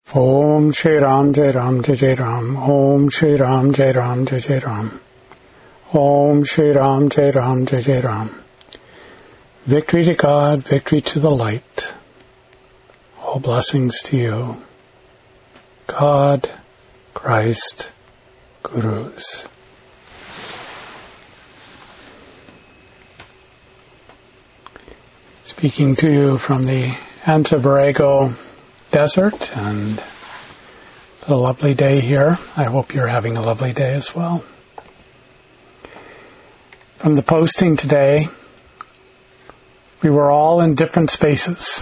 Om Shri Ram Jai Ram Jai Jai Ram. Om Shri Ram Jai Ram Jai Jai Ram. Om Shri Ram Jai Ram Jai Jai Ram. Victory to God, victory to the light. All blessings to you. God, Christ, Gurus. Speaking to you from the Anza-Borrego Desert, and it's a lovely day here. I hope you're having a lovely day as well. From the posting today, we were all in different spaces.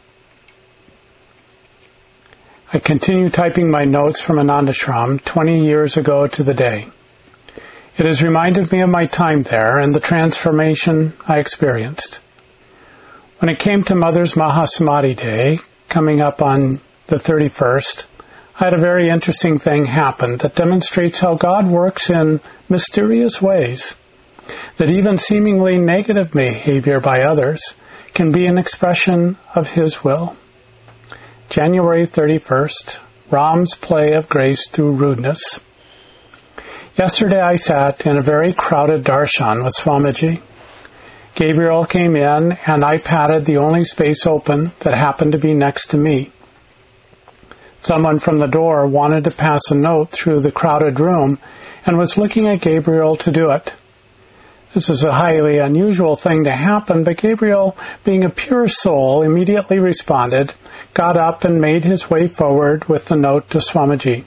I continue typing my notes from Anandashram 20 years ago to the day. It has reminded me of my time there and the transformation I experienced. When it came to Mother's Mahasamadhi Day, coming up on the 31st, I had a very interesting thing happen that demonstrates how God works in mysterious ways, that even seemingly negative behavior by others can be an expression of His will. January 31st, Ram's play of grace through rudeness. Yesterday I sat in a very crowded darshan with Swamiji. Gabriel came in, and I patted the only space open that happened to be next to me. Someone from the door wanted to pass a note through the crowded room and was looking at Gabriel to do it. This is a highly unusual thing to happen, but Gabriel, being a pure soul, immediately responded, got up and made his way forward with the note to Swamiji.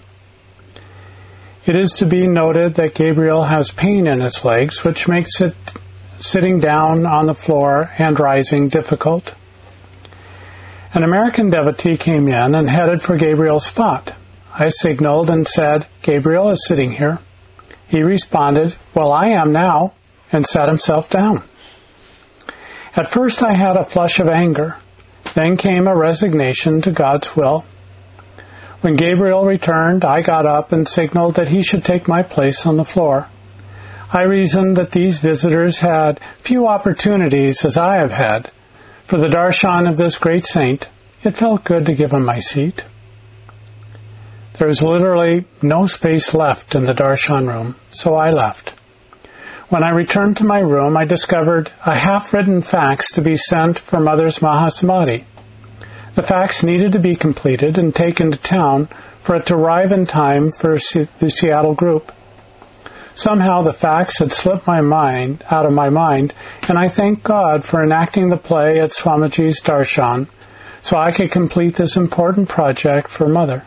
It is to be noted that Gabriel has pain in his legs, which makes it sitting down on the floor and rising difficult. An American devotee came in and headed for Gabriel's spot. I signaled and said, "Gabriel is sitting here." He responded, "Well, I am now," and sat himself down. At first I had a flush of anger. Then came a resignation to God's will. When Gabriel returned, I got up and signaled that he should take my place on the floor. I reasoned that these visitors had few opportunities, as I have had. For the darshan of this great saint, it felt good to give him my seat. There was literally no space left in the darshan room, so I left. When I returned to my room, I discovered a half-written fax to be sent for Mother's Mahasamadhi. The fax needed to be completed and taken to town for it to arrive in time for the Seattle group. Somehow the fax had slipped out of my mind, and I thank God for enacting the play at Swamiji's darshan so I could complete this important project for Mother.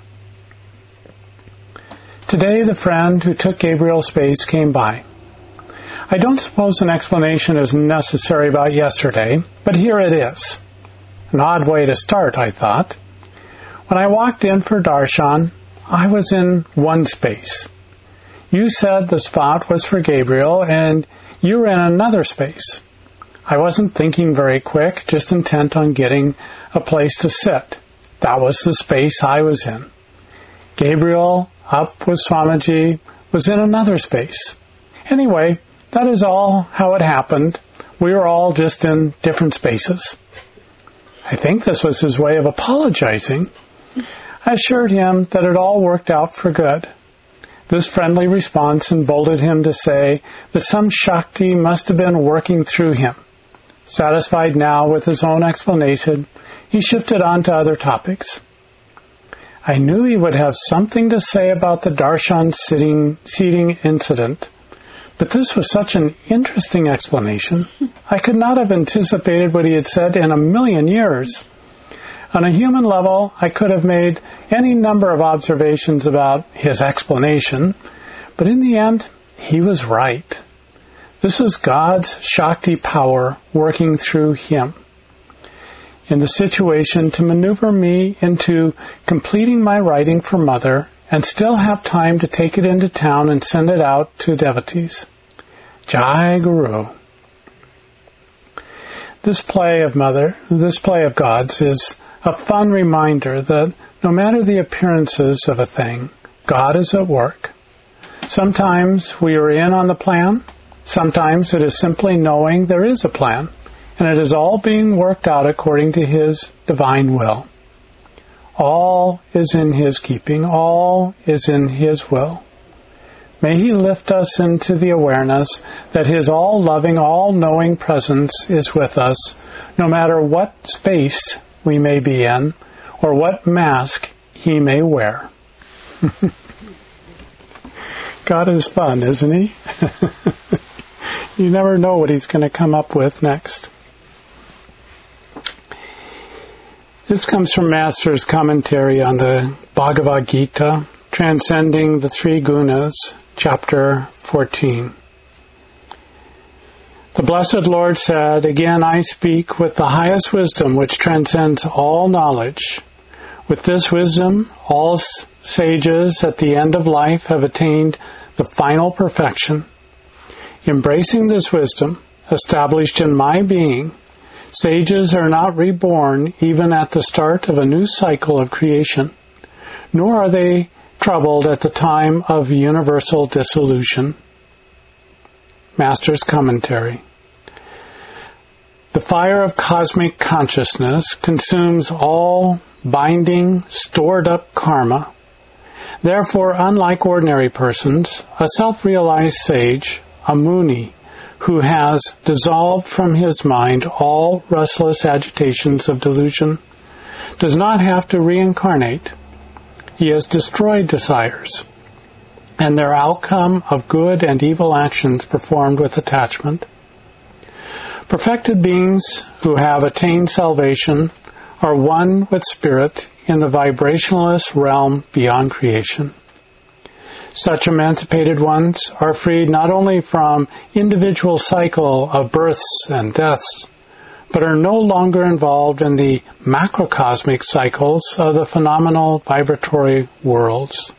Today the friend who took Gabriel's space came by. I don't suppose an explanation is necessary about yesterday, but here it is. An odd way to start, I thought. When I walked in for darshan, I was in one space. You said the spot was for Gabriel, and you were in another space. I wasn't thinking very quick, just intent on getting a place to sit. That was the space I was in. Gabriel, up with Swamiji, was in another space. Anyway, that is all how it happened. We were all just in different spaces. I think this was his way of apologizing. I assured him that it all worked out for good. This friendly response emboldened him to say that some Shakti must have been working through him. Satisfied now with his own explanation, he shifted on to other topics. I knew he would have something to say about the darshan seating incident, but this was such an interesting explanation. I could not have anticipated what he had said in a million years. On a human level, I could have made any number of observations about his explanation, but in the end, he was right. This is God's Shakti power working through him in the situation to maneuver me into completing my writing for Mother and still have time to take it into town and send it out to devotees. Jai Guru. This play of God's is a fun reminder that no matter the appearances of a thing, God is at work. Sometimes we are in on the plan. Sometimes it is simply knowing there is a plan, and it is all being worked out according to His divine will. All is in His keeping. All is in His will. May He lift us into the awareness that His all-loving, all-knowing presence is with us, no matter what space we may be in or what mask He may wear. God is fun, isn't He? You never know what He's going to come up with next. This comes from Master's commentary on the Bhagavad Gita, Transcending the Three Gunas, Chapter 14. The Blessed Lord said, "Again I speak with the highest wisdom which transcends all knowledge. With this wisdom, all sages at the end of life have attained the final perfection. Embracing this wisdom, established in my being, sages are not reborn even at the start of a new cycle of creation, nor are they troubled at the time of universal dissolution." Master's commentary. The fire of cosmic consciousness consumes all binding, stored-up karma. Therefore, unlike ordinary persons, a self-realized sage, a Muni, who has dissolved from his mind all restless agitations of delusion, does not have to reincarnate. He has destroyed desires, and their outcome of good and evil actions performed with attachment. Perfected beings who have attained salvation are one with Spirit in the vibrationless realm beyond creation. Such emancipated ones are freed not only from individual cycle of births and deaths, but are no longer involved in the macrocosmic cycles of the phenomenal vibratory worlds.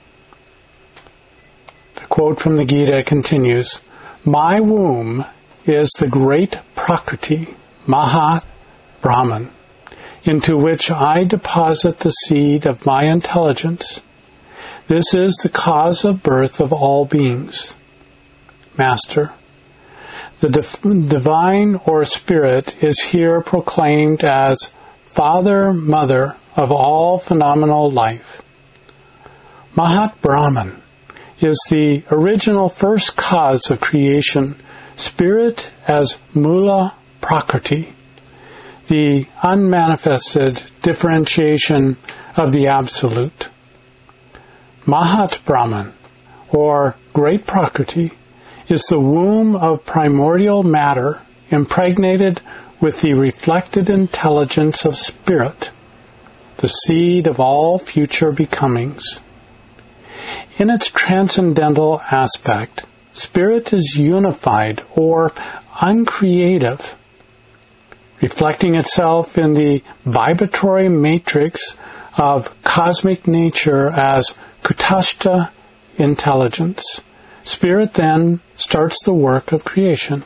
The quote from the Gita continues, "My womb is the great Prakriti, Mahat Brahman, into which I deposit the seed of my intelligence. This is the cause of birth of all beings." Master. The divine or spirit is here proclaimed as Father, Mother of all phenomenal life. Mahat Brahman is the original first cause of creation, Spirit as Mula Prakriti, the unmanifested differentiation of the Absolute. Mahat Brahman, or Great Prakriti, is the womb of primordial matter impregnated with the reflected intelligence of Spirit, the seed of all future becomings. In its transcendental aspect, Spirit is unified or uncreative, reflecting itself in the vibratory matrix of cosmic nature as Kutastha intelligence. Spirit then starts the work of creation.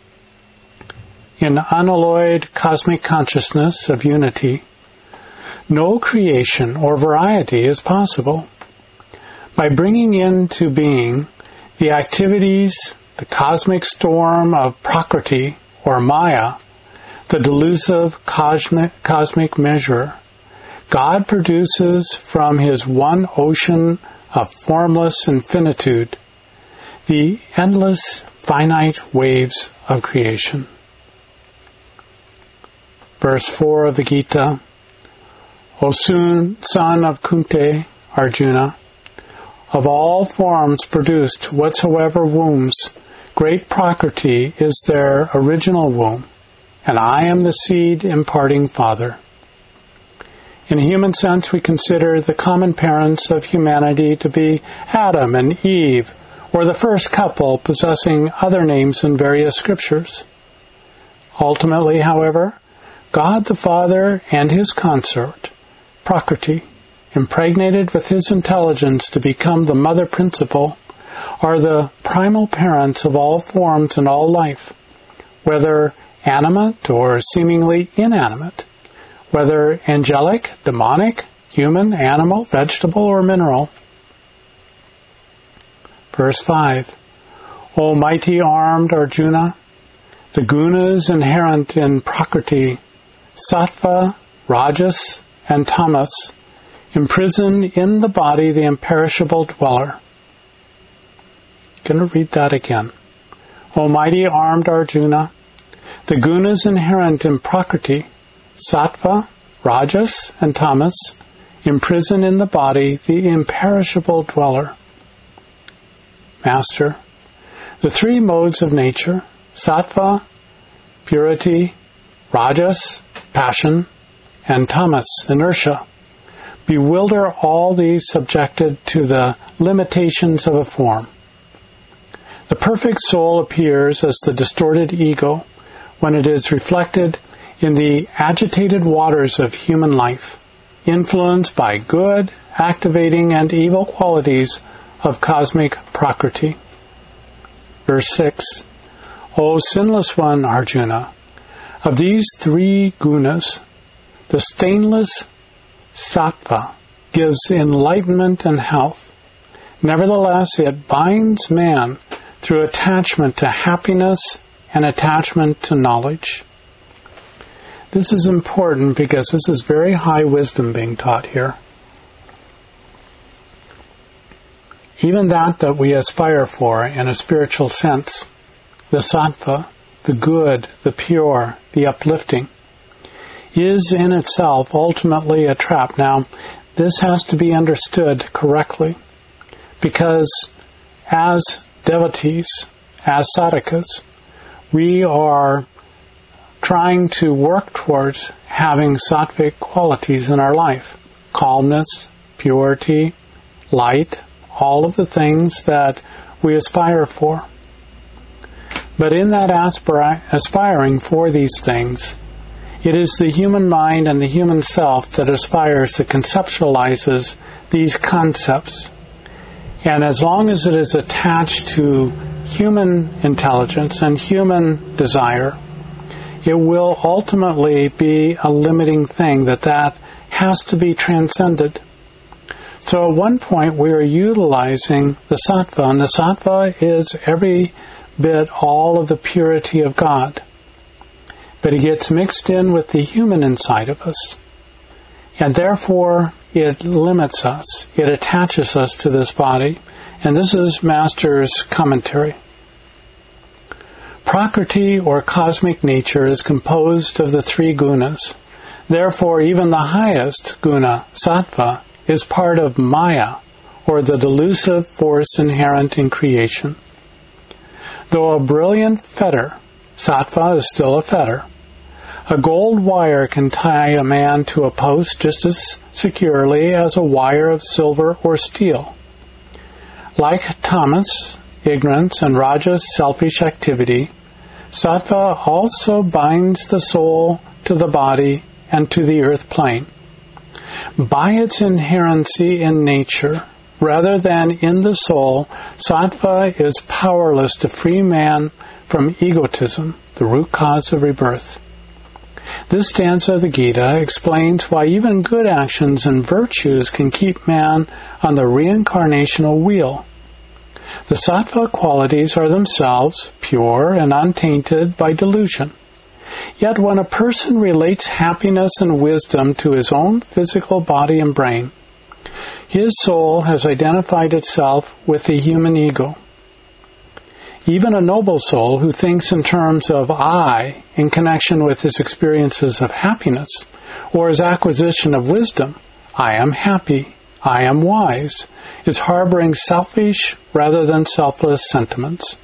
In unalloyed cosmic consciousness of unity, no creation or variety is possible. By bringing into being the activities, the cosmic storm of Prakriti or Maya, the delusive cosmic measure, God produces from His one ocean of formless infinitude the endless finite waves of creation. Verse 4 of the Gita, O son of Kunti, Arjuna, of all forms produced whatsoever wombs, great Prakriti is their original womb, and I am the seed imparting father. In a human sense, we consider the common parents of humanity to be Adam and Eve, or the first couple possessing other names in various scriptures. Ultimately, however, God the Father and His consort, Prakriti, impregnated with His intelligence to become the mother principle, are the primal parents of all forms and all life, whether animate or seemingly inanimate, whether angelic, demonic, human, animal, vegetable, or mineral. Verse 5, O mighty armed Arjuna, the gunas inherent in Prakriti, Sattva, Rajas, and tamas, imprison in the body the imperishable dweller. I'm going to read that again. O mighty armed Arjuna, the gunas inherent in Prakriti, Sattva, Rajas, and Tamas, imprison in the body the imperishable dweller. Master, the three modes of nature, Sattva, purity, Rajas, passion, and Tamas, inertia, bewilder all these subjected to the limitations of a form. The perfect soul appears as the distorted ego when it is reflected in the agitated waters of human life, influenced by good, activating, and evil qualities of cosmic Prakriti. Verse 6. O sinless one, Arjuna, of these three gunas, the stainless Sattva gives enlightenment and health. Nevertheless, it binds man through attachment to happiness and attachment to knowledge. This is important because this is very high wisdom being taught here. Even that we aspire for in a spiritual sense, the sattva, the good, the pure, the uplifting, is in itself ultimately a trap. Now, this has to be understood correctly, because as devotees, as sadhakas, we are trying to work towards having sattvic qualities in our life. Calmness, purity, light, all of the things that we aspire for. But in that aspiring for these things, it is the human mind and the human self that aspires, that conceptualizes these concepts. And as long as it is attached to human intelligence and human desire, it will ultimately be a limiting thing that has to be transcended. So at one point we are utilizing the sattva, and the sattva is every bit all of the purity of God. But it gets mixed in with the human inside of us. And therefore it limits us. It attaches us to this body. And this is Master's commentary. Prakriti, or cosmic nature, is composed of the three gunas. Therefore, even the highest guna, sattva, is part of Maya, or the delusive force inherent in creation. Though a brilliant fetter, sattva is still a fetter. A gold wire can tie a man to a post just as securely as a wire of silver or steel. Like tamas, ignorance, and rajas, selfish activity, sattva also binds the soul to the body and to the earth plane. By its inherency in nature, rather than in the soul, sattva is powerless to free man from egotism, the root cause of rebirth. This stanza of the Gita explains why even good actions and virtues can keep man on the reincarnational wheel. The sattva qualities are themselves pure and untainted by delusion. Yet when a person relates happiness and wisdom to his own physical body and brain, his soul has identified itself with the human ego. Even a noble soul who thinks in terms of I in connection with his experiences of happiness or his acquisition of wisdom, I am happy, I am wise, is harboring selfish rather than selfless sentiments.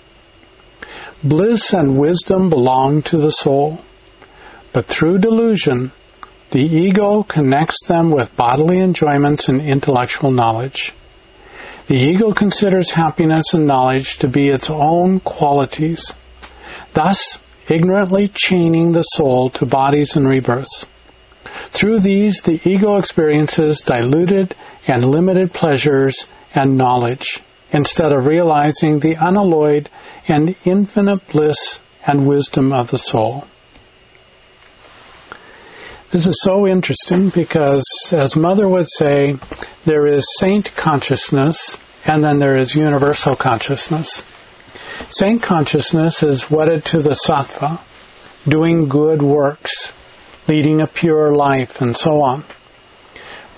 Bliss and wisdom belong to the soul, but through delusion, the ego connects them with bodily enjoyments and intellectual knowledge. The ego considers happiness and knowledge to be its own qualities, thus ignorantly chaining the soul to bodies and rebirths. Through these, the ego experiences diluted and limited pleasures and knowledge, instead of realizing the unalloyed and infinite bliss and wisdom of the soul. This is so interesting because, as Mother would say, there is saint consciousness and then there is universal consciousness. Saint consciousness is wedded to the sattva, doing good works, leading a pure life, and so on.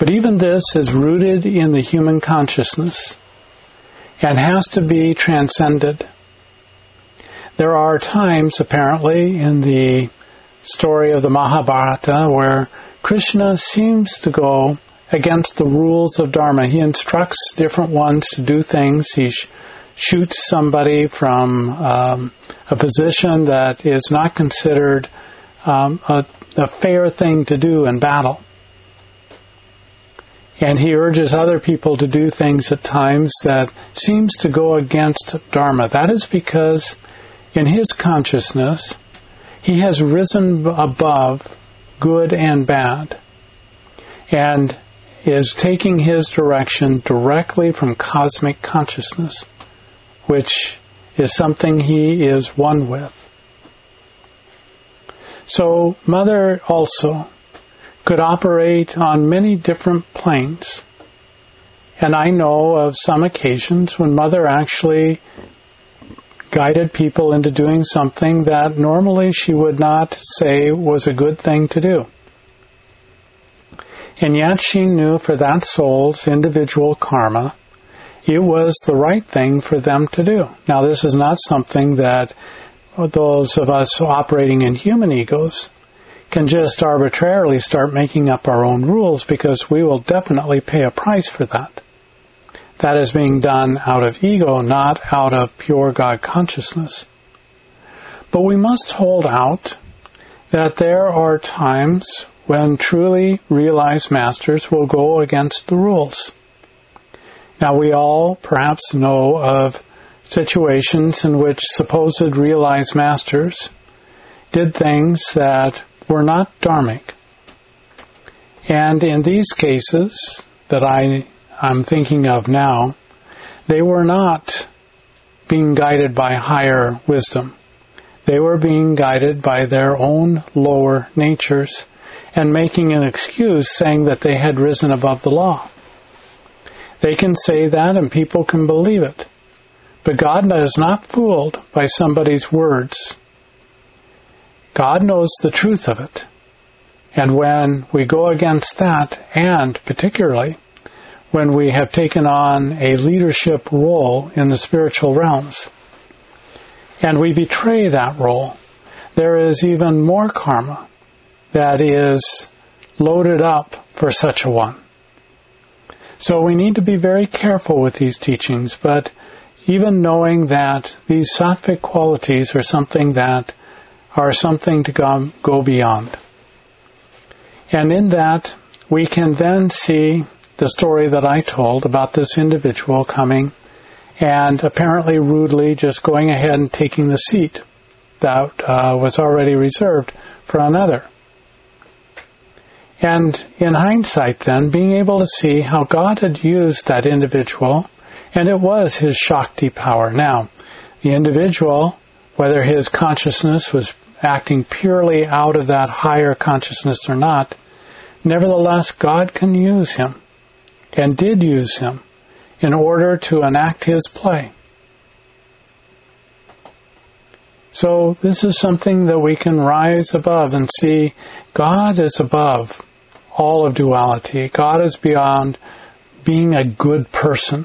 But even this is rooted in the human consciousness and has to be transcended. There are times, apparently, in the story of the Mahabharata where Krishna seems to go against the rules of Dharma. He instructs different ones to do things. He shoots somebody from a position that is not considered a fair thing to do in battle. And he urges other people to do things at times that seems to go against Dharma. That is because in his consciousness, he has risen above good and bad and is taking his direction directly from cosmic consciousness, which is something he is one with. So Mother also could operate on many different planes. And I know of some occasions when Mother actually guided people into doing something that normally she would not say was a good thing to do. And yet she knew for that soul's individual karma, it was the right thing for them to do. Now, this is not something that those of us operating in human egos can just arbitrarily start making up our own rules, because we will definitely pay a price for that. That is being done out of ego, not out of pure God consciousness. But we must hold out that there are times when truly realized masters will go against the rules. Now, we all perhaps know of situations in which supposed realized masters did things that were not dharmic. And in these cases that I'm thinking of now, they were not being guided by higher wisdom. They were being guided by their own lower natures and making an excuse saying that they had risen above the law. They can say that and people can believe it. But God is not fooled by somebody's words. God knows the truth of it. And when we go against that, and particularly when we have taken on a leadership role in the spiritual realms, and we betray that role, there is even more karma that is loaded up for such a one. So we need to be very careful with these teachings, but even knowing that these sattvic qualities are something to go beyond. And in that, we can then see the story that I told about this individual coming and apparently rudely just going ahead and taking the seat that was already reserved for another. And in hindsight then, being able to see how God had used that individual, and it was his Shakti power. Now, the individual, whether his consciousness was acting purely out of that higher consciousness or not, nevertheless, God can use him, and did use him, in order to enact his play. So this is something that we can rise above and see God is above all of duality. God is beyond being a good person.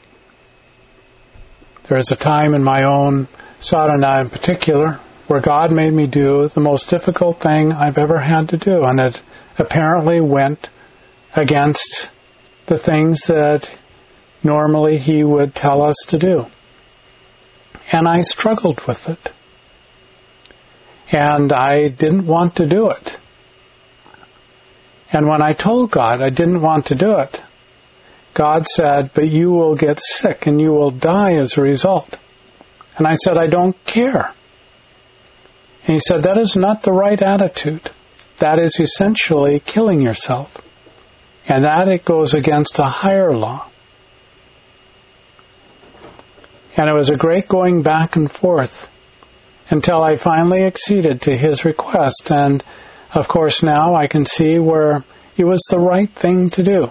There is a time in my own sadhana in particular where God made me do the most difficult thing I've ever had to do, and it apparently went against the things that normally He would tell us to do. And I struggled with it. And I didn't want to do it. And when I told God I didn't want to do it, God said, "But you will get sick and you will die as a result." And I said, "I don't care." And He said, "That is not the right attitude. That is essentially killing yourself. And that it goes against a higher law." And it was a great going back and forth until I finally acceded to His request. And, of course, now I can see where it was the right thing to do.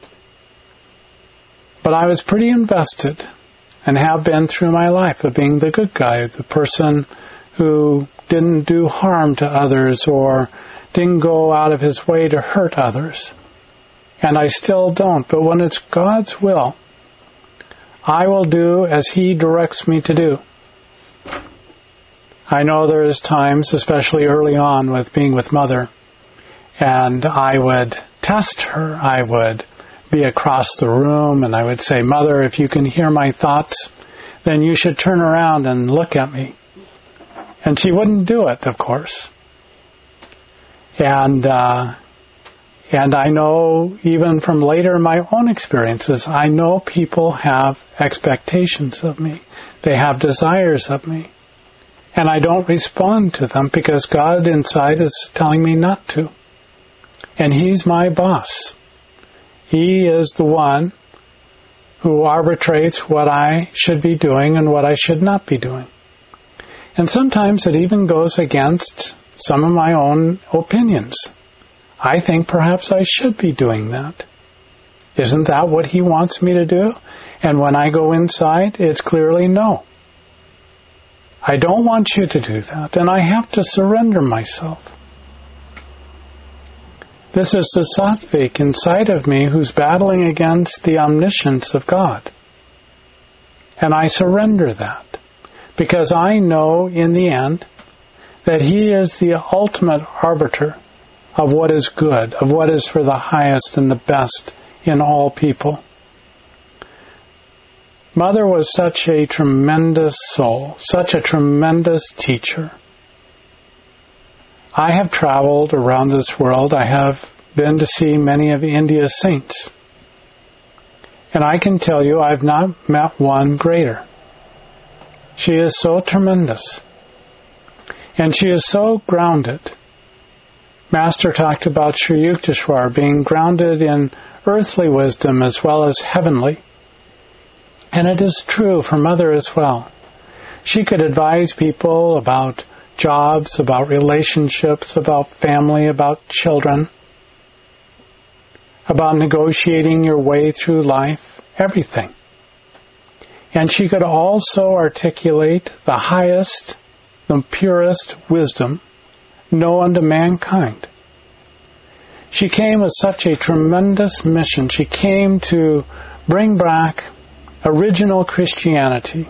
But I was pretty invested, and have been through my life, of being the good guy, the person who didn't do harm to others or didn't go out of his way to hurt others. and I still don't. But when it's God's will, I will do as He directs me to do. I know there's times, especially early on with being with Mother, and I would test her. I would be across the room, and I would say, Mother, if you can hear my thoughts, then you should turn around and look at me. And she wouldn't do it, of course. And I know, even from later in my own experiences, I know people have expectations of me. They have desires of me. And I don't respond to them because God inside is telling me not to. And He's my boss. He is the one who arbitrates what I should be doing and what I should not be doing. And sometimes it even goes against some of my own opinions. I think perhaps I should be doing that. Isn't that what He wants me to do? And when I go inside, it's clearly no. I don't want you to do that, and I have to surrender myself. This is the sattvic inside of me who's battling against the omniscience of God. And I surrender that, because I know in the end that He is the ultimate arbiter of what is good, of what is for the highest and the best in all people. Mother was such a tremendous soul, such a tremendous teacher. I have traveled around this world. I have been to see many of India's saints. And I can tell you I've not met one greater. She is so tremendous. And she is so grounded. Master talked about Sri Yukteswar being grounded in earthly wisdom as well as heavenly. And it is true for Mother as well. She could advise people about jobs, about relationships, about family, about children, about negotiating your way through life, everything. And she could also articulate the highest, the purest wisdom known to mankind. She came with such a tremendous mission. She came to bring back original Christianity.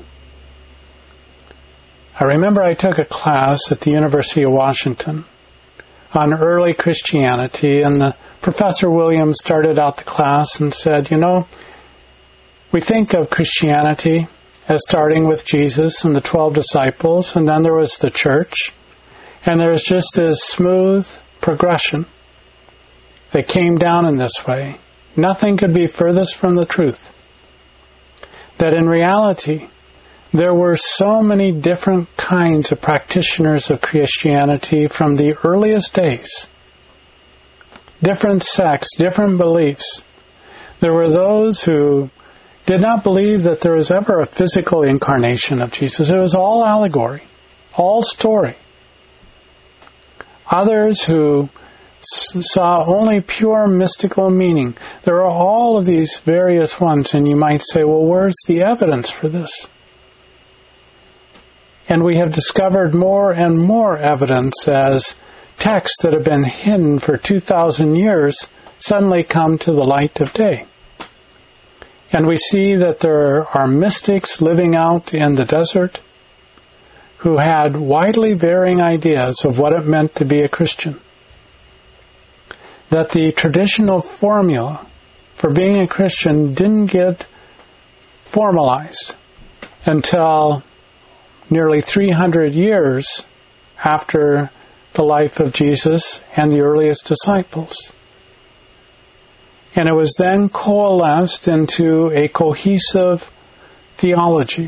I remember I took a class at the University of Washington on early Christianity, and Professor Williams started out the class and said, we think of Christianity as starting with Jesus and the 12 disciples, and then there was the church, and there's just this smooth progression that came down in this way. Nothing could be furthest from the truth. That in reality, there were so many different kinds of practitioners of Christianity from the earliest days. Different sects, different beliefs. There were those who did not believe that there was ever a physical incarnation of Jesus. It was all allegory, all story. Others who saw only pure mystical meaning. There are all of these various ones, and you might say, well, where's the evidence for this? And we have discovered more and more evidence as texts that have been hidden for 2,000 years suddenly come to the light of day. And we see that there are mystics living out in the desert who had widely varying ideas of what it meant to be a Christian. That the traditional formula for being a Christian didn't get formalized until nearly 300 years after the life of Jesus and the earliest disciples. And it was then coalesced into a cohesive theology.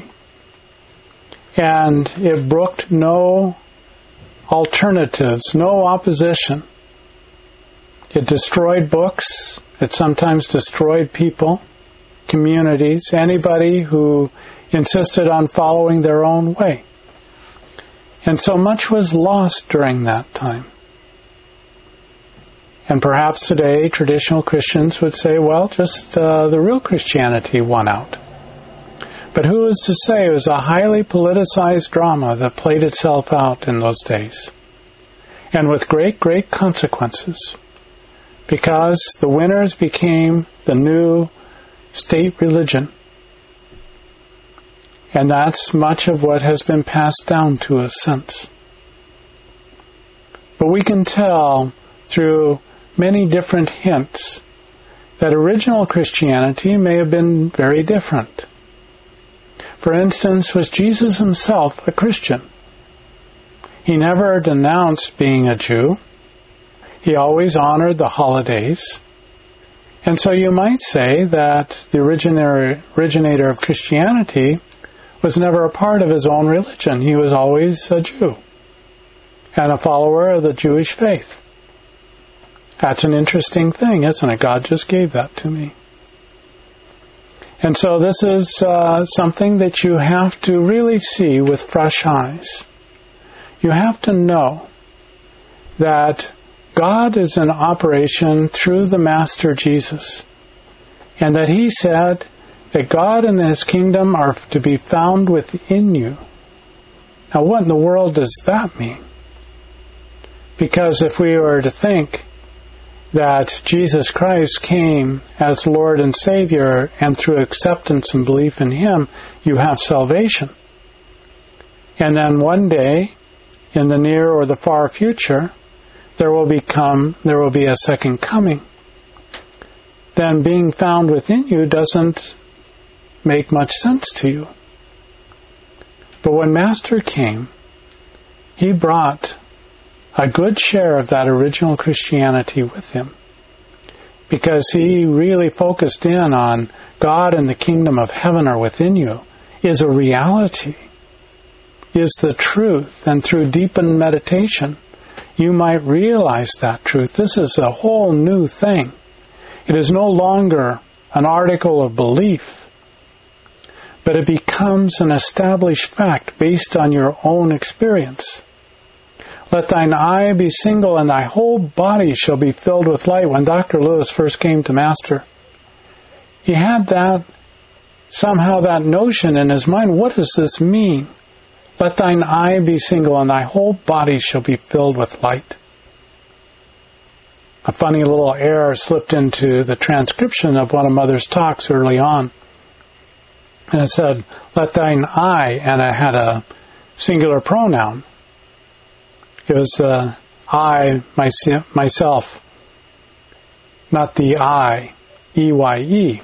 And it brooked no alternatives, no opposition. It destroyed books. It sometimes destroyed people, communities, anybody who insisted on following their own way. And so much was lost during that time. And perhaps today traditional Christians would say, well, just the real Christianity won out. But who is to say? It was a highly politicized drama that played itself out in those days. And with great, great consequences. because the winners became the new state religion. And that's much of what has been passed down to us since. But we can tell through many different hints that original Christianity may have been very different. For instance, was Jesus himself a Christian? He never denounced being a Jew. He always honored the holidays. And so you might say that the originator of Christianity was never a part of his own religion. He was always a Jew and a follower of the Jewish faith. That's an interesting thing, isn't it? God just gave that to me. And so this is something that you have to really see with fresh eyes. You have to know that God is in operation through the Master Jesus, and that He said that God and His kingdom are to be found within you. Now, what in the world does that mean? Because if we were to think that Jesus Christ came as Lord and Savior, and through acceptance and belief in Him, you have salvation. And then one day, in the near or the far future, there will be a second coming. Then being found within you doesn't make much sense to you. But when Master came, He brought a good share of that original Christianity with Him, because He really focused in on God and the kingdom of heaven are within you is a reality, is the truth, and through deepened meditation you might realize that truth. This is a whole new thing. It is no longer an article of belief, but it becomes an established fact based on your own experience. Let thine eye be single, and thy whole body shall be filled with light. When Dr. Lewis first came to Master, he had somehow that notion in his mind. What does this mean? Let thine eye be single, and thy whole body shall be filled with light. A funny little error slipped into the transcription of one of Mother's talks early on. And it said, let thine eye, and it had a singular pronoun. It was I, myself, not the I, E-Y-E.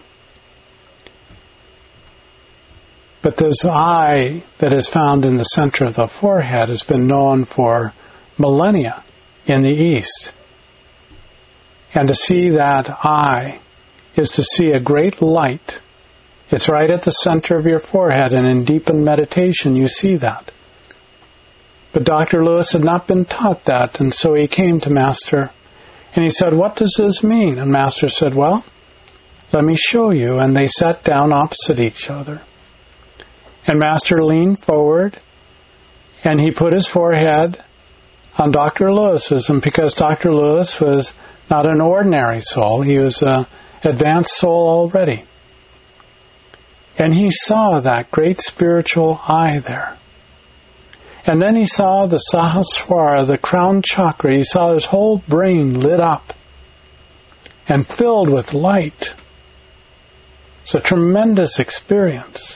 But this eye that is found in the center of the forehead has been known for millennia in the East. And to see that eye is to see a great light. It's right at the center of your forehead, and in deepened meditation you see that. But Dr. Lewis had not been taught that, and so he came to Master, and he said, what does this mean? And Master said, well, let me show you. And they sat down opposite each other. And Master leaned forward, and he put his forehead on Dr. Lewis's, and because Dr. Lewis was not an ordinary soul, he was an advanced soul already. And he saw that great spiritual eye there. And then he saw the Sahasrara, the crown chakra. He saw his whole brain lit up and filled with light. It's a tremendous experience.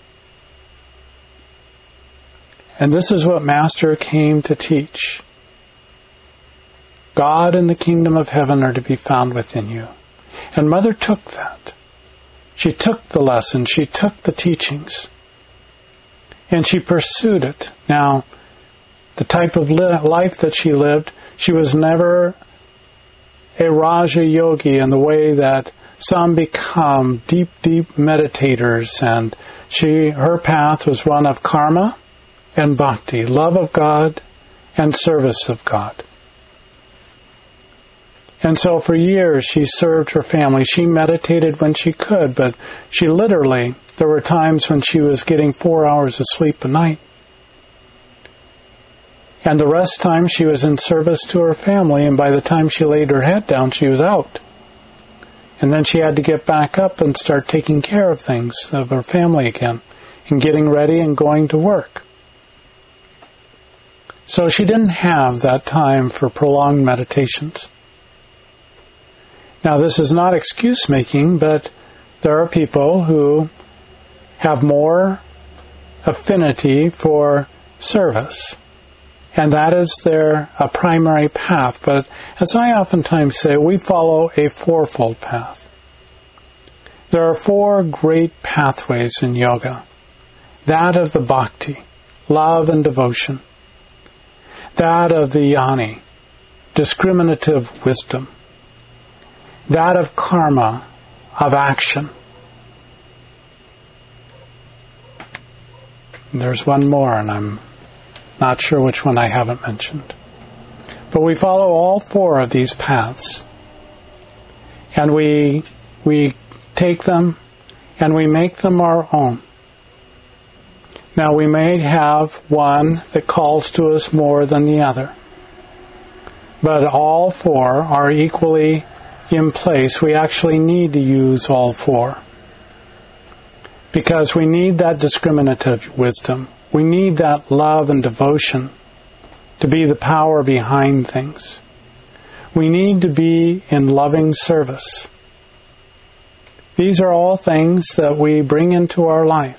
And this is what Master came to teach. God and the kingdom of heaven are to be found within you. And Mother took that. She took the lesson. She took the teachings. And she pursued it. Now, the type of life that she lived, she was never a Raja Yogi in the way that some become deep, deep meditators. And her path was one of karma and bhakti, love of God and service of God. And so for years she served her family. She meditated when she could, but she literally, there were times when she was getting 4 hours of sleep a night. And the rest time she was in service to her family, and by the time she laid her head down, she was out. And then she had to get back up and start taking care of things, of her family again, and getting ready and going to work. So she didn't have that time for prolonged meditations. Now, this is not excuse making, but there are people who have more affinity for service, and that is their primary path. But as I oftentimes say, we follow a fourfold path. There are four great pathways in yoga. That of the bhakti, love and devotion. That of the jnani, discriminative wisdom. That of karma, of action. There's one more, and I'm not sure which one I haven't mentioned. But we follow all four of these paths. And we take them and we make them our own. Now, we may have one that calls to us more than the other. But all four are equally in place. We actually need to use all four. Because we need that discriminative wisdom. We need that love and devotion to be the power behind things. We need to be in loving service. These are all things that we bring into our life.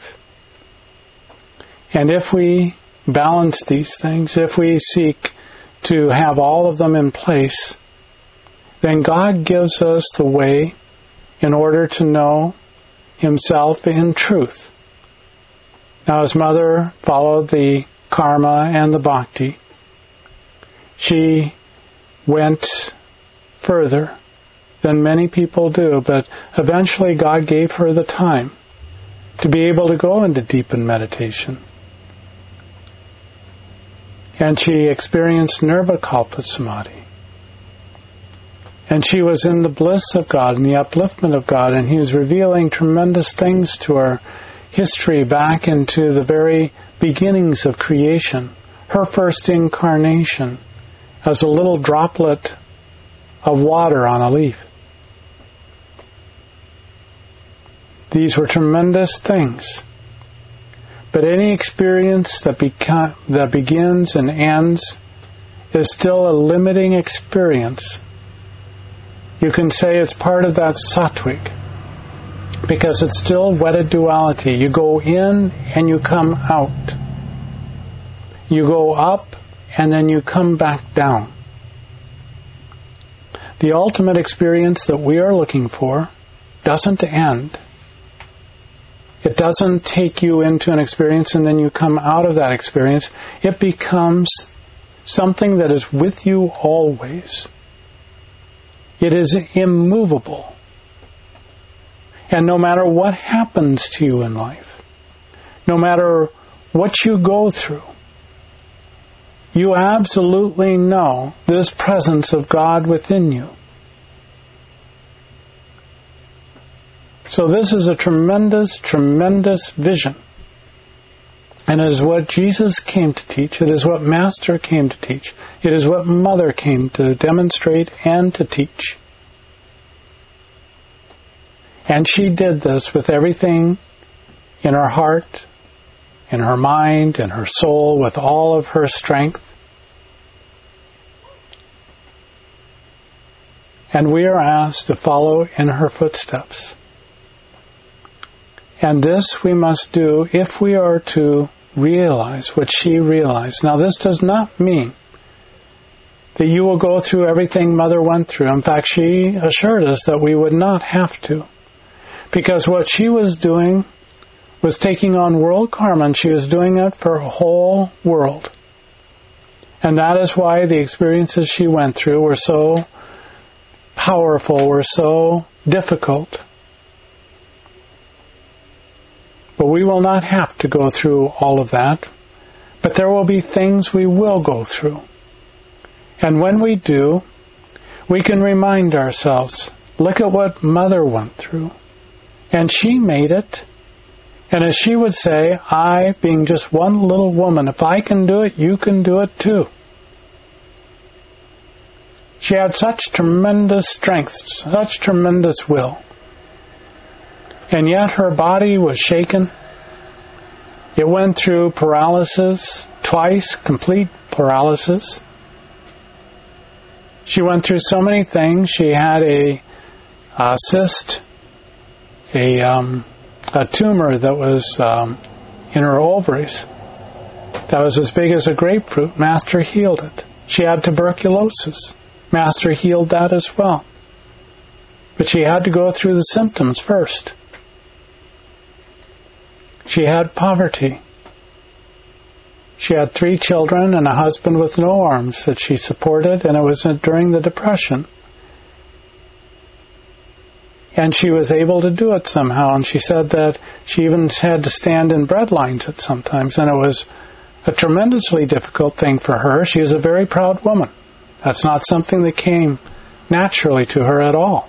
And if we balance these things, if we seek to have all of them in place, then God gives us the way in order to know Himself in truth. Now, His mother followed the karma and the bhakti. She went further than many people do, but eventually God gave her the time to be able to go into deepened meditation. And she experienced Nirvikalpa Samadhi. And she was in the bliss of God and the upliftment of God, and He was revealing tremendous things to her history back into the very beginnings of creation. Her first incarnation as a little droplet of water on a leaf. These were tremendous things. But any experience that begins and ends is still a limiting experience. You can say it's part of that sattvic, because it's still wedded duality. You go in and you come out. You go up and then you come back down. The ultimate experience that we are looking for doesn't end. It doesn't take you into an experience and then you come out of that experience. It becomes something that is with you always. It is immovable. And no matter what happens to you in life, no matter what you go through, you absolutely know this presence of God within you. So this is a tremendous, tremendous vision. And it is what Jesus came to teach. It is what Master came to teach. It is what Mother came to demonstrate and to teach. And she did this with everything in her heart, in her mind, in her soul, with all of her strength. And we are asked to follow in her footsteps. And this we must do if we are to realize what she realized. Now, this does not mean that you will go through everything Mother went through. In fact, she assured us that we would not have to. Because what she was doing was taking on world karma, and she was doing it for a whole world. And that is why the experiences she went through were so powerful, were so difficult. But we will not have to go through all of that. But there will be things we will go through. And when we do, we can remind ourselves, look at what Mother went through. And she made it. And as she would say, I, being just one little woman, if I can do it, you can do it too. She had such tremendous strength, such tremendous will. And yet her body was shaken. It went through paralysis, twice, complete paralysis. She went through so many things. She had a cyst, a tumor that was in her ovaries that was as big as a grapefruit. Master healed it. She had tuberculosis. Master healed that as well. But she had to go through the symptoms first. She had poverty. She had 3 children and a husband with no arms that she supported, and it was during the Depression. And she was able to do it somehow, and she said that she even had to stand in bread lines at sometimes, and it was a tremendously difficult thing for her. She is a very proud woman. That's not something that came naturally to her at all.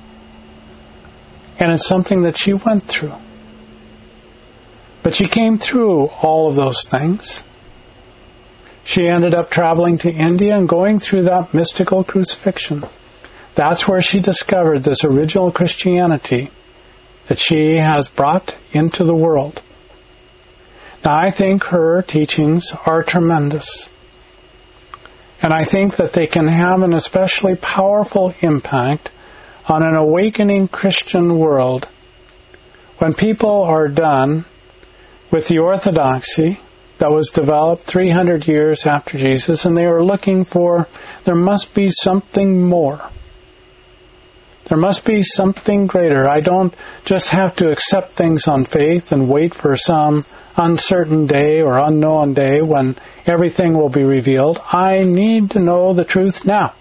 And it's something that she went through. But she came through all of those things. She ended up traveling to India and going through that mystical crucifixion. That's where she discovered this original Christianity that she has brought into the world. Now, I think her teachings are tremendous. And I think that they can have an especially powerful impact on an awakening Christian world when people are done with the orthodoxy that was developed 300 years after Jesus, and they are looking for, there must be something more. There must be something greater. I don't just have to accept things on faith and wait for some uncertain day or unknown day when everything will be revealed. I need to know the truth now.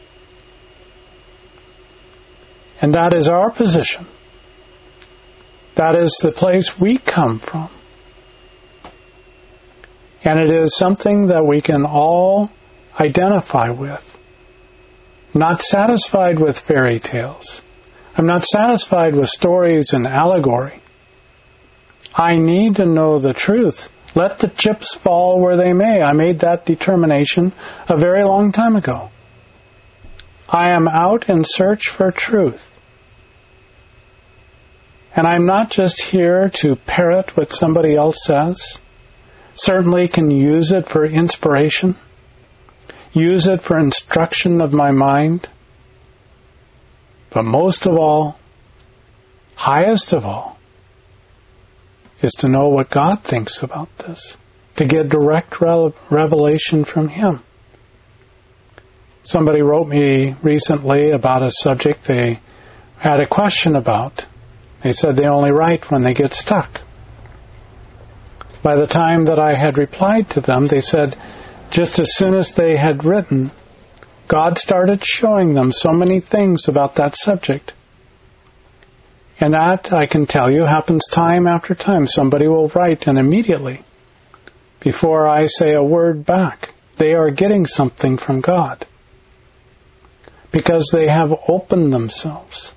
And that is our position. That is the place we come from. And it is something that we can all identify with. I'm not satisfied with fairy tales. I'm not satisfied with stories and allegory. I need to know the truth. Let the chips fall where they may. I made that determination a very long time ago. I am out in search for truth. And I'm not just here to parrot what somebody else says. Certainly can use it for inspiration, use it for instruction of my mind, but most of all, highest of all, is to know what God thinks about this, to get direct revelation from Him. Somebody wrote me recently about a subject they had a question about. They said they only write when they get stuck. By the time that I had replied to them, they said just as soon as they had written, God started showing them so many things about that subject. And that, I can tell you, happens time after time. Somebody will write, and immediately, before I say a word back, they are getting something from God. Because they have opened themselves.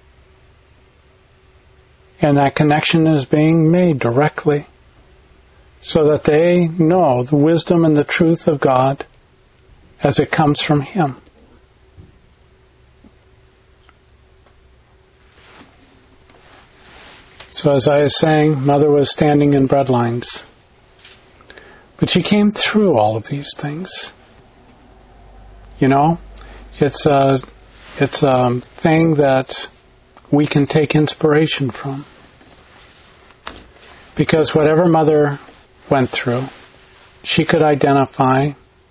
And that connection is being made directly, so that they know the wisdom and the truth of God as it comes from Him. So as I was saying, Mother was standing in bread lines. But she came through all of these things. You know, it's a thing that we can take inspiration from. Because whatever Mother went through, she could identify,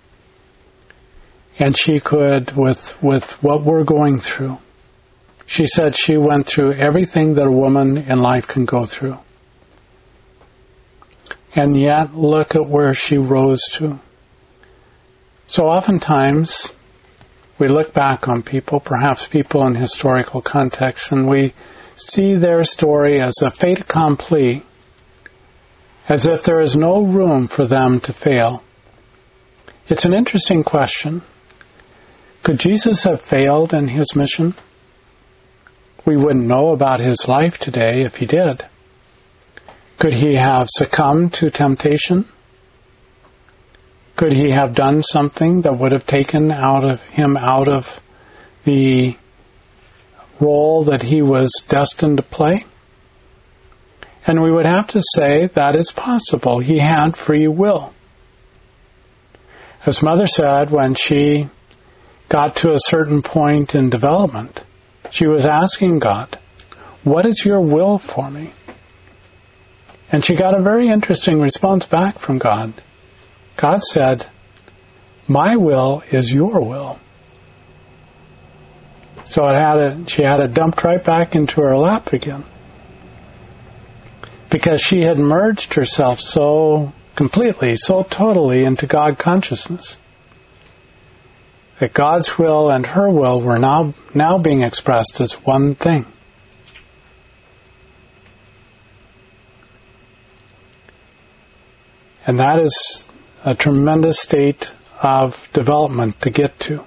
and she could, with what we're going through. She said she went through everything that a woman in life can go through. And yet, look at where she rose to. So oftentimes, we look back on people, perhaps people in historical context, and we see their story as a fait accompli, as if there is no room for them to fail. It's an interesting question. Could Jesus have failed in His mission? We wouldn't know about His life today if He did. Could He have succumbed to temptation? Could He have done something that would have taken Him out of the role that He was destined to play? And we would have to say that is possible. He had free will. As Mother said, when she got to a certain point in development, she was asking God, what is your will for me? And she got a very interesting response back from God. God said, my will is your will. So she had it dumped right back into her lap again. Because she had merged herself so completely, so totally into God consciousness, that God's will and her will were now being expressed as one thing. And that is a tremendous state of development to get to.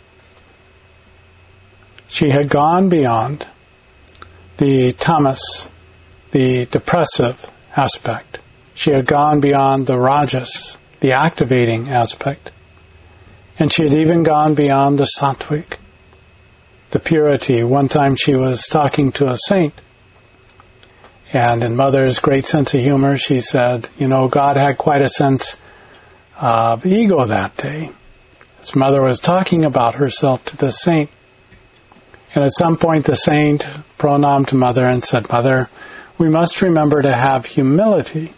She had gone beyond the tamas, the depressive aspect. She had gone beyond the rajas, the activating aspect. And she had even gone beyond the sattvic, the purity. One time she was talking to a saint, and in Mother's great sense of humor, she said, God had quite a sense of ego that day. As Mother was talking about herself to the saint. And at some point the saint pronamed to Mother and said, Mother, we must remember to have humility.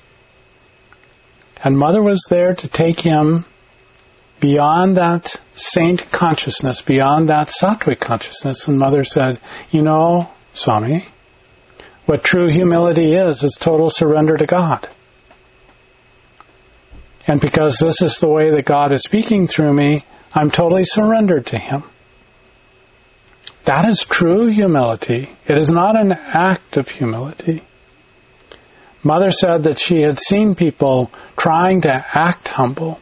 And Mother was there to take him beyond that saint consciousness, beyond that sattvic consciousness. And Mother said, Swami, what true humility is total surrender to God. And because this is the way that God is speaking through me, I'm totally surrendered to Him. That is true humility. It is not an act of humility. Mother said that she had seen people trying to act humble,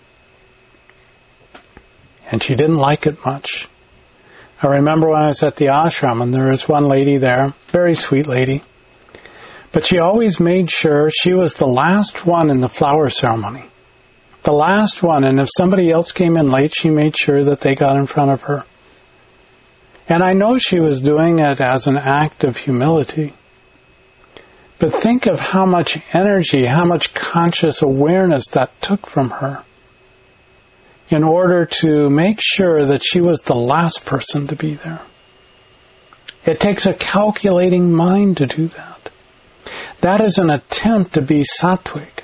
and she didn't like it much. I remember when I was at the ashram, and there was one lady there, very sweet lady, but she always made sure she was the last one in the flower ceremony. The last one, and if somebody else came in late, she made sure that they got in front of her. And I know she was doing it as an act of humility. But think of how much energy, how much conscious awareness that took from her in order to make sure that she was the last person to be there. It takes a calculating mind to do that. That is an attempt to be sattvic.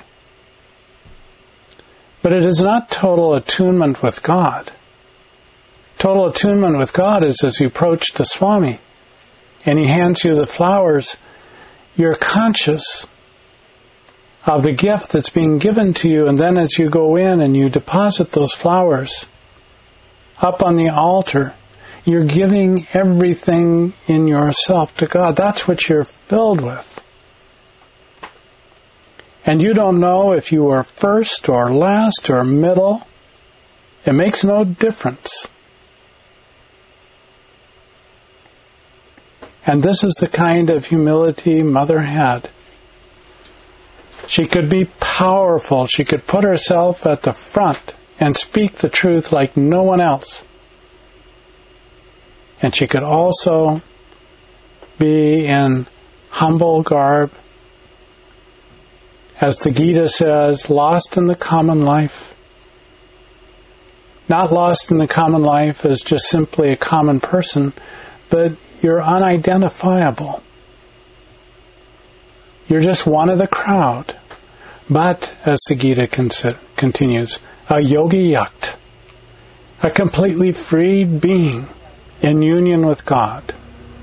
But it is not total attunement with God. Total attunement with God is as you approach the Swami and he hands you the flowers, you're conscious of the gift that's being given to you, and then as you go in and you deposit those flowers up on the altar, you're giving everything in yourself to God. That's what you're filled with. And you don't know if you are first or last or middle. It makes no difference. And this is the kind of humility Mother had. She could be powerful. She could put herself at the front and speak the truth like no one else. And she could also be in humble garb, as the Gita says, lost in the common life. Not lost in the common life as just simply a common person, but you're unidentifiable. You're just one of the crowd. But, as the Gita continues, a yogi yakt, a completely freed being in union with God.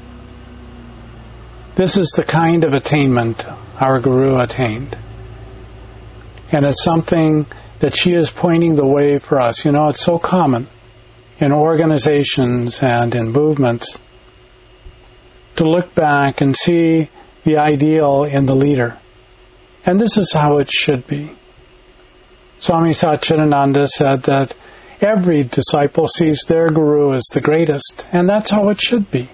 This is the kind of attainment our Guru attained. And it's something that she is pointing the way for us. It's so common in organizations and in movements to look back and see the ideal in the leader. And this is how it should be. Swami Satchidananda said that every disciple sees their Guru as the greatest, and that's how it should be.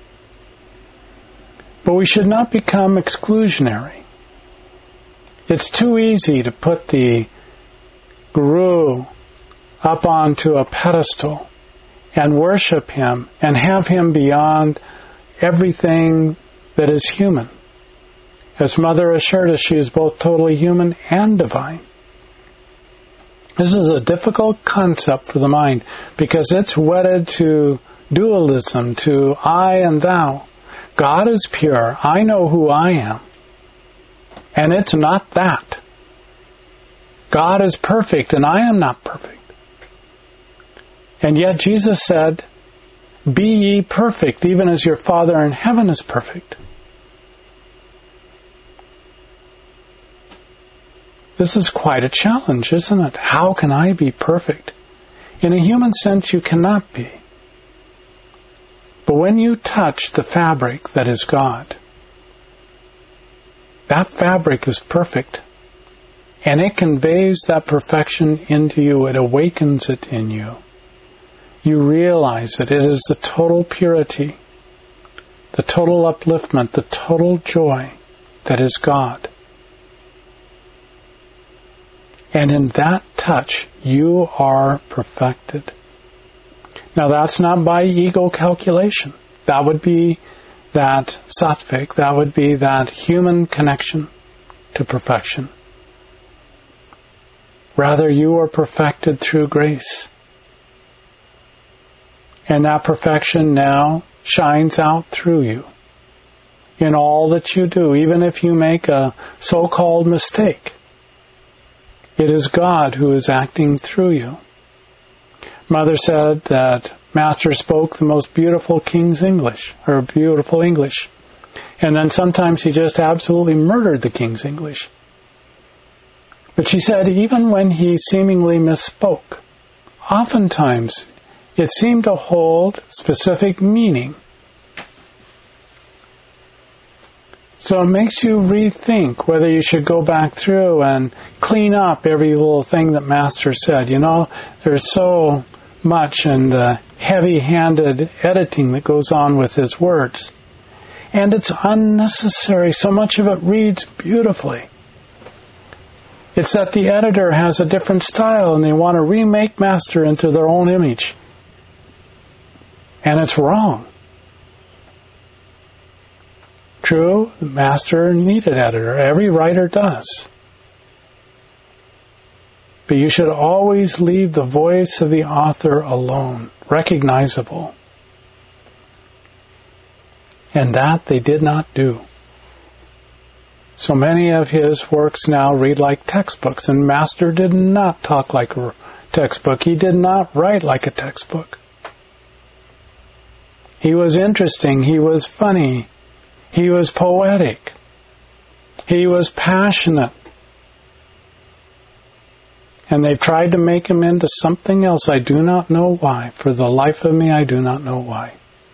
But we should not become exclusionary. It's too easy to put the Guru up onto a pedestal and worship him and have him beyond everything that is human. As Mother assured us, she is both totally human and divine. This is a difficult concept for the mind because it's wedded to dualism, to I and thou. God is pure. I know who I am. And it's not that. God is perfect, and I am not perfect. And yet Jesus said, be ye perfect, even as your Father in heaven is perfect. This is quite a challenge, isn't it? How can I be perfect? In a human sense, you cannot be. But when you touch the fabric that is God, that fabric is perfect. And it conveys that perfection into you. It awakens it in you. You realize that it is the total purity, the total upliftment, the total joy that is God. And in that touch, you are perfected. Now that's not by ego calculation. That would be that sattvic, that would be that human connection to perfection. Rather, you are perfected through grace. And that perfection now shines out through you in all that you do, even if you make a so-called mistake. It is God who is acting through you. Mother said that Master spoke the most beautiful King's English, or beautiful English. And then sometimes he just absolutely murdered the King's English. But she said even when he seemingly misspoke, oftentimes it seemed to hold specific meaning. So it makes you rethink whether you should go back through and clean up every little thing that Master said. You know, there's so much in the heavy-handed editing that goes on with his words. And it's unnecessary. So much of it reads beautifully. It's that the editor has a different style and they want to remake Master into their own image. And it's wrong. True, the Master needed editor. Every writer does. But you should always leave the voice of the author alone, recognizable. And that they did not do. So many of his works now read like textbooks, and Master did not talk like a textbook. He did not write like a textbook. He was interesting. He was funny. He was poetic. He was passionate. And they've tried to make him into something else. I do not know why. For the life of me, I do not know why.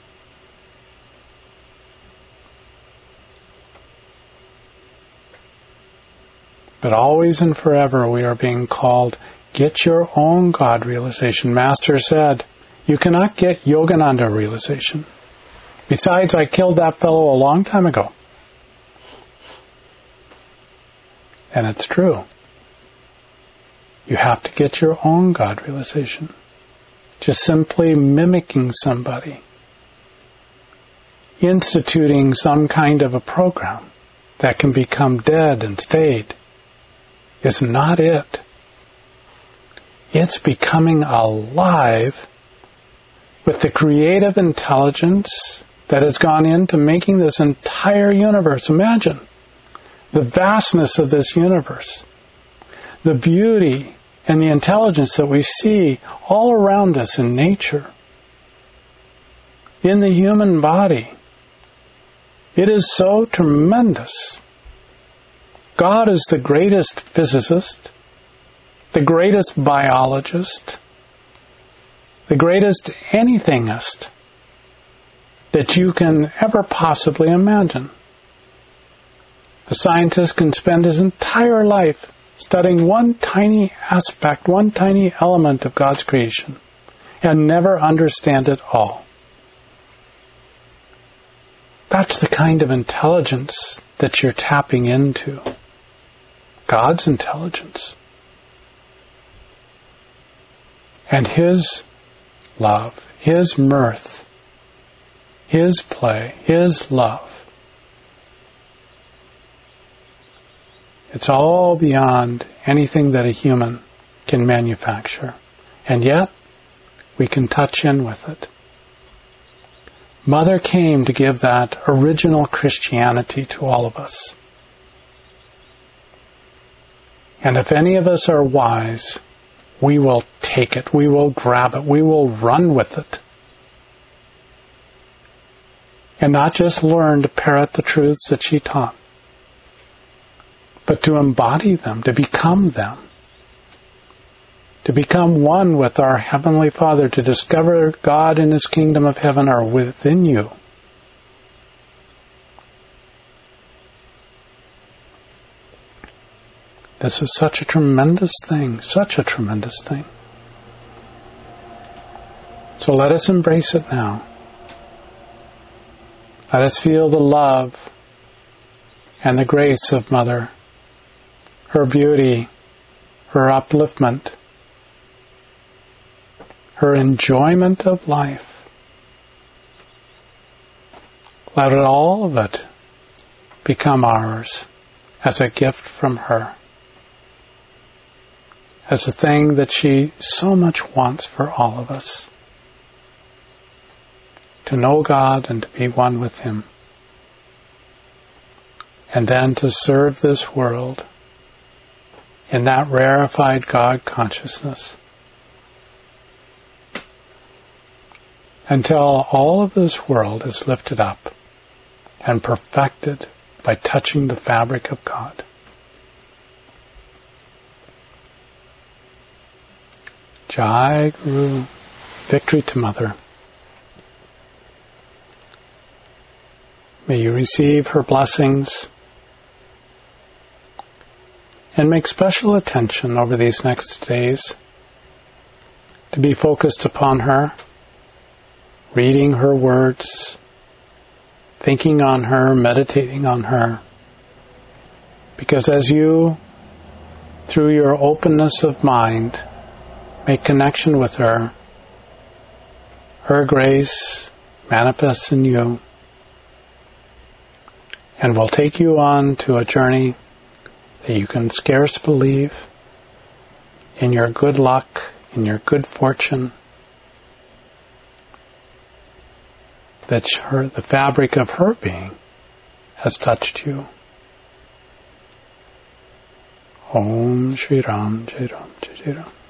But always and forever we are being called, get your own God realization. Master said, you cannot get Yogananda realization. Besides, I killed that fellow a long time ago. And it's true. You have to get your own God realization. Just simply mimicking somebody, instituting some kind of a program that can become dead and stayed, is not it. It's becoming alive with the creative intelligence that has gone into making this entire universe. Imagine the vastness of this universe, the beauty and the intelligence that we see all around us in nature, in the human body. It is so tremendous. God is the greatest physicist, the greatest biologist, the greatest anythingist that you can ever possibly imagine. A scientist can spend his entire life studying one tiny aspect, one tiny element of God's creation, and never understand it all. That's the kind of intelligence that you're tapping into. God's intelligence. And His love, His mirth, His play, His love. It's all beyond anything that a human can manufacture. And yet, we can touch in with it. Mother came to give that original Christianity to all of us. And if any of us are wise, we will take it, we will grab it, we will run with it. And not just learn to parrot the truths that she taught, but to embody them, to become them. To become one with our Heavenly Father, to discover God and His kingdom of heaven are within you. This is such a tremendous thing, such a tremendous thing. So let us embrace it now. Let us feel the love and the grace of Mother, her beauty, her upliftment, her enjoyment of life. Let all of it become ours as a gift from her, as a thing that she so much wants for all of us. To know God and to be one with Him. And then to serve this world in that rarefied God consciousness. Until all of this world is lifted up and perfected by touching the fabric of God. Jai Guru. Victory to Mother. May you receive her blessings and make special attention over these next days to be focused upon her, reading her words, thinking on her, meditating on her. Because as you, through your openness of mind, make connection with her, her grace manifests in you and will take you on to a journey that you can scarce believe, in your good luck, in your good fortune, that the fabric of her being has touched you. Om Shri Ram, Jai Ram, Jai Ram.